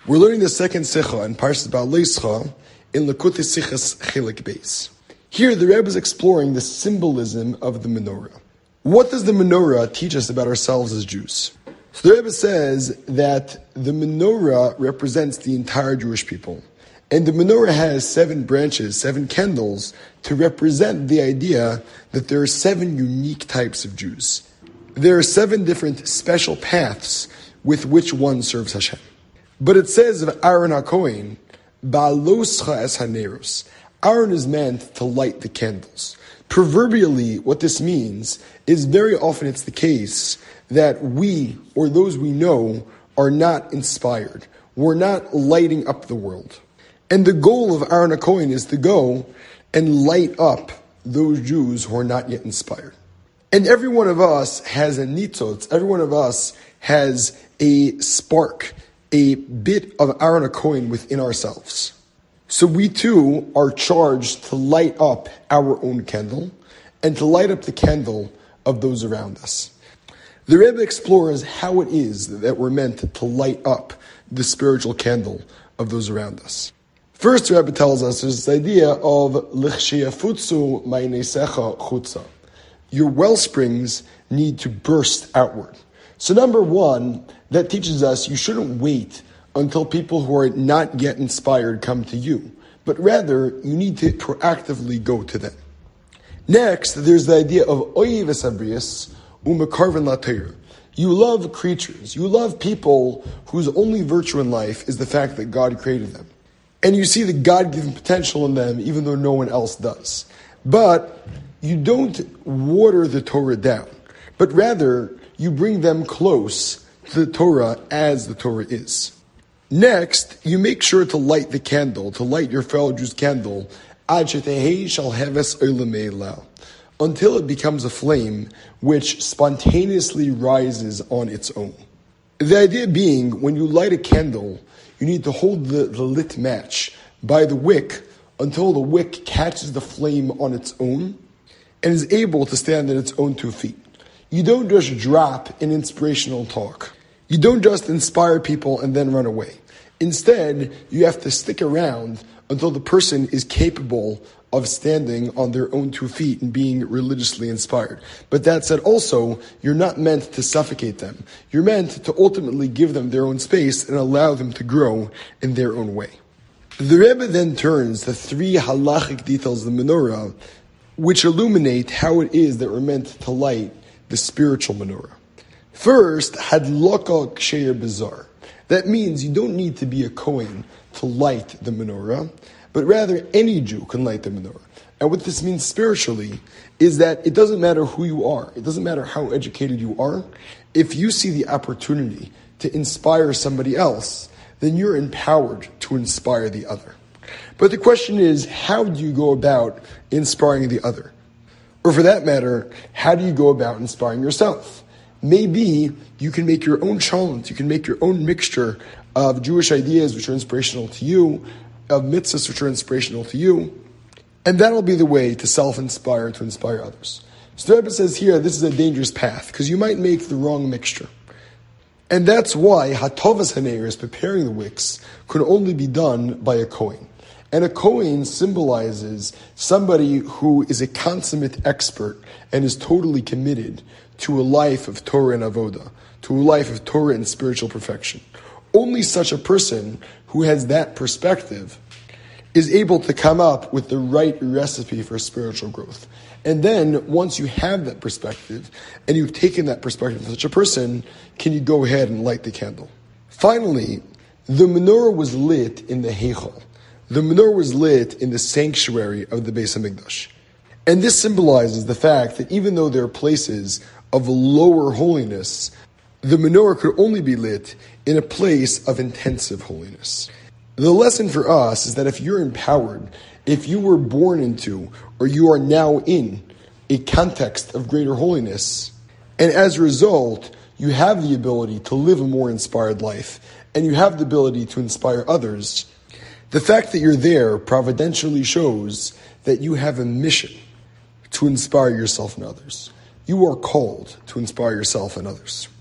We're learning the second Sicha in Parshas Ba'aleischa in Likutei Sichas Chelik Beis. Here, the Rebbe is exploring the symbolism of the menorah. What does the menorah teach us about ourselves as Jews? So the Rebbe says that the menorah represents the entire Jewish people. And the menorah has 7 branches, 7 candles, to represent the idea that there are 7 unique types of Jews. There are 7 different special paths with which one serves Hashem. But it says of Aaron HaKohen, Ba'aloscha es haneros. Aaron is meant to light the candles. Proverbially, what this means is very often it's the case that we, or those we know, are not inspired. We're not lighting up the world. And the goal of Aaron HaKohen is to go and light up those Jews who are not yet inspired. And every one of us has a nitzotz, every one of us has a spark, a bit of Aaron HaKohen within ourselves. So we too are charged to light up our own candle and to light up the candle of those around us. The Rebbe explores how it is that we're meant to light up the spiritual candle of those around us. First, the Rebbe tells us there's this idea of l'chsheyafutzu ma'ineisecha chutza. Your well springs need to burst outward. So number one, that teaches us you shouldn't wait until people who are not yet inspired come to you, but rather you need to proactively go to them. Next, there's the idea of oyev esabrius umekarven laTorah. You love creatures, you love people whose only virtue in life is the fact that God created them. And you see the God-given potential in them even though no one else does. But you don't water the Torah down, but rather you bring them close to the Torah as the Torah is. Next, you make sure to light the candle, to light your fellow Jew's candle, ad shetehei shal heves olamei lal, until it becomes a flame which spontaneously rises on its own. The idea being, when you light a candle, you need to hold the lit match by the wick until the wick catches the flame on its own and is able to stand on its own 2 feet. You don't just drop an inspirational talk. You don't just inspire people and then run away. Instead, you have to stick around until the person is capable of standing on their own 2 feet and being religiously inspired. But that said, also, you're not meant to suffocate them. You're meant to ultimately give them their own space and allow them to grow in their own way. The Rebbe then turns to 3 halachic details of the menorah, which illuminate how it is that we're meant to light the spiritual menorah. First, hadlaka ksheir bizar. That means you don't need to be a Kohen to light the menorah, but rather any Jew can light the menorah. And what this means spiritually is that it doesn't matter who you are. It doesn't matter how educated you are. If you see the opportunity to inspire somebody else, then you're empowered to inspire the other. But the question is, how do you go about inspiring the other? Or for that matter, how do you go about inspiring yourself? Maybe you can make your own chalent, you can make your own mixture of Jewish ideas which are inspirational to you, of mitzvahs which are inspirational to you, and that'll be the way to self-inspire, to inspire others. So the Rebbe says here, this is a dangerous path, because you might make the wrong mixture. And that's why Hatovas Haneris, preparing the wicks, could only be done by a Kohen. And a Kohen symbolizes somebody who is a consummate expert and is totally committed to a life of Torah and Avodah, to a life of Torah and spiritual perfection. Only such a person who has that perspective is able to come up with the right recipe for spiritual growth. And then, once you have that perspective, and you've taken that perspective from such a person, can you go ahead and light the candle. Finally, the menorah was lit in the Heichal. The menorah was lit in the sanctuary of the Beis HaMikdash. And this symbolizes the fact that even though there are places of lower holiness, the menorah could only be lit in a place of intensive holiness. The lesson for us is that if you're empowered, if you were born into, or you are now in, a context of greater holiness, and as a result, you have the ability to live a more inspired life, and you have the ability to inspire others, the fact that you're there providentially shows that you have a mission to inspire yourself and others. You are called to inspire yourself and others.